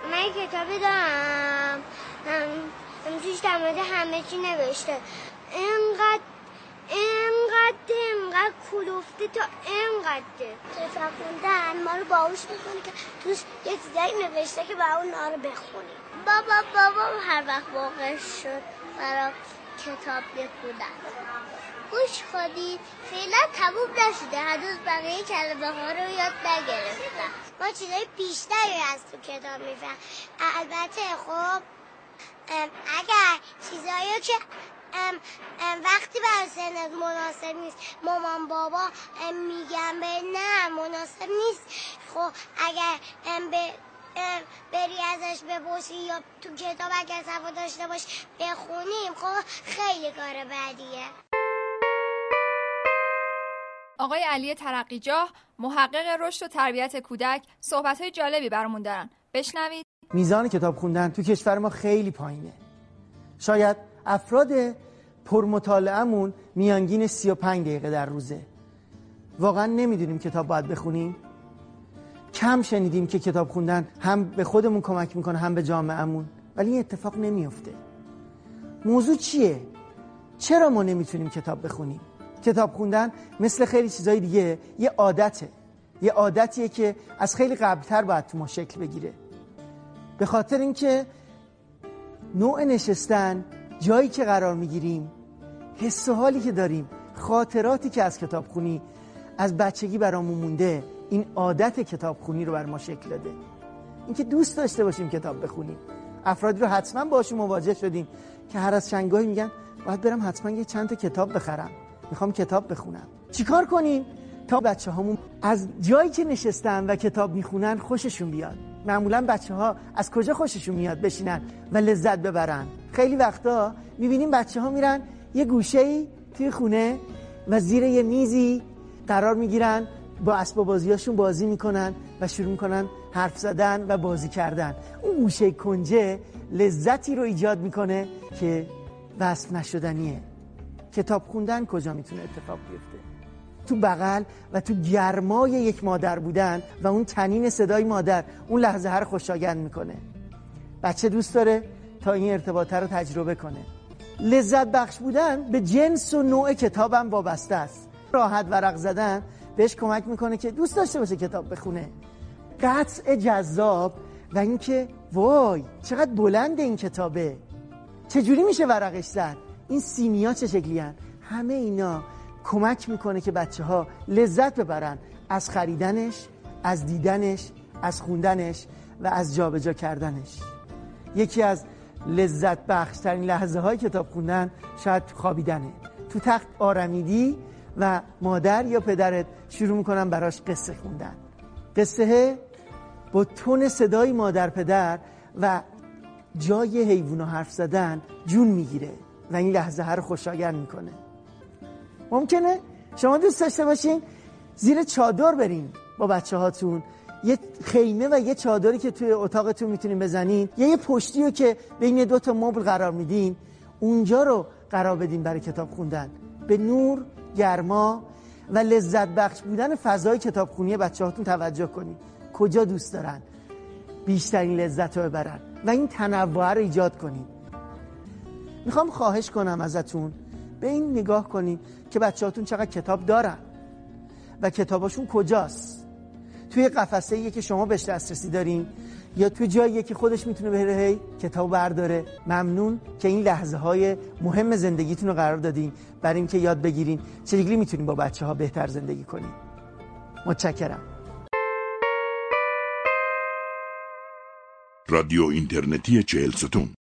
من یه کتابی دارم توش در مورد همه چی نوشته. اینقدر کلوفته تا اینقدر کتاب خوندن ما رو باهوش میکنه که توش یه چیزایی نوشته که با اون رو بخونیم. بابا هر وقت واقع شد برای کتاب بخونن. گوش خودی فعلا تموم نشده، هنوز بقیه کلمه ها رو یاد نگرفتم. ما چیزای بیشتری از تو کتاب میفهم. البته خب اگر چیزایی که وقتی برای سنت مناسب نیست مامان بابا میگن به نه مناسب نیست، خب اگر بری ازش بپرسی یا تو کتاب اگر صفحه داشته باش بخونیم، خب خیلی کار بدیه. آقای علی ترقیجاه، محقق رشد و تربیت کودک، صحبت‌های جالبی برامون دارن. بشنوید. میزان کتاب خوندن تو کشور ما خیلی پایینه. شاید افراد پرمطالعه‌مون میانگین 35 دقیقه در روزه. واقعا نمیدونیم کتاب باید بخونیم. کم شنیدیم که کتاب خوندن هم به خودمون کمک میکنه هم به جامعهمون، ولی این اتفاق نمیفته. موضوع چیه؟ چرا ما نمیتونیم کتاب بخونیم؟ کتاب خوندن مثل خیلی چیزای دیگه یه عادته. یه عادتیه که از خیلی قبلتر باید تو ما شکل بگیره. به خاطر اینکه نوع نشستن، جایی که قرار میگیریم، حس و حالی که داریم، خاطراتی که از کتاب خونی از بچگی برامون مونده، این عادت کتاب خونی رو بر ما شکل داده. اینکه دوست داشته باشیم کتاب بخونیم. افرادی رو حتما باشون مواجه شدیم که هر از چندگاهی میگن باید برم حتما یه چند تا کتاب بخرم، میخوام کتاب بخونم. چیکار کنیم تا بچه‌هامون از جایی که نشستن و کتاب میخونن خوششون بیاد؟ معمولا بچه‌ها از کجا خوششون میاد بشینن و لذت ببرن؟ خیلی وقتا میبینیم بچه‌ها میرن یه گوشه‌ای توی خونه و زیر یه میزی قرار میگیرن، با اسباب بازیاشون بازی میکنن و شروع میکنن حرف زدن و بازی کردن. اون گوشه کنجه لذتی رو ایجاد میکنه که وصف نشدنیه. کتاب خوندن کجا میتونه اتفاق بیفته؟ تو بغل و تو گرمای یک مادر بودن و اون تنین صدای مادر اون لحظه هر خوشایند میکنه. بچه دوست داره تا این ارتباطه رو تجربه کنه. لذت بخش بودن به جنس و نوع کتابم وابسته است. راحت ورق زدن بهش کمک میکنه که دوست داشته باشه کتاب بخونه. قطع جذاب و اینکه وای چقدر بلنده این کتابه، چجوری میشه ورقش زد، این سیمیا چه شکلی هن؟ همه اینا کمک میکنه که بچه ها لذت ببرن از خریدنش، از دیدنش، از خوندنش و از جابجا کردنش. یکی از لذت بخش ترین لحظه های کتاب خوندن شاید خوابیدنه. تو تخت آرمیدی و مادر یا پدرت شروع میکنن براش قصه خوندن. قصه با تون صدای مادر پدر و جای حیوونا حرف زدن جون میگیره و این لحظه ها رو خوشایند میکنه. ممکنه شما دوست داشته باشین زیر چادر برین با بچه هاتون، یه خیمه و یه چادری که توی اتاقتون میتونین بزنین، یه پشتی رو که بین دو تا مبل قرار میدین اونجا رو قرار بدین برای کتاب خوندن. به نور، گرما و لذت بخش بودن فضای کتابخونی بچه هاتون توجه کنین. کجا دوست دارن بیشترین لذت رو ببرن و این تنوع رو ایجاد کنین. میخوام خواهش کنم ازتون به این نگاه کنین که بچه‌هاتون چقدر کتاب دارن و کتاباشون کجاست. توی قفسه‌ایه که شما بهش دسترسی دارین یا توی جاییه که خودش میتونه بره کتاب برداره. ممنون که این لحظه‌های مهم زندگیتون رو قرار دادین برای اینکه یاد بگیرین چجوری میتونین با بچه‌ها بهتر زندگی کنین. متشکرم. رادیو اینترنتی 40 ستون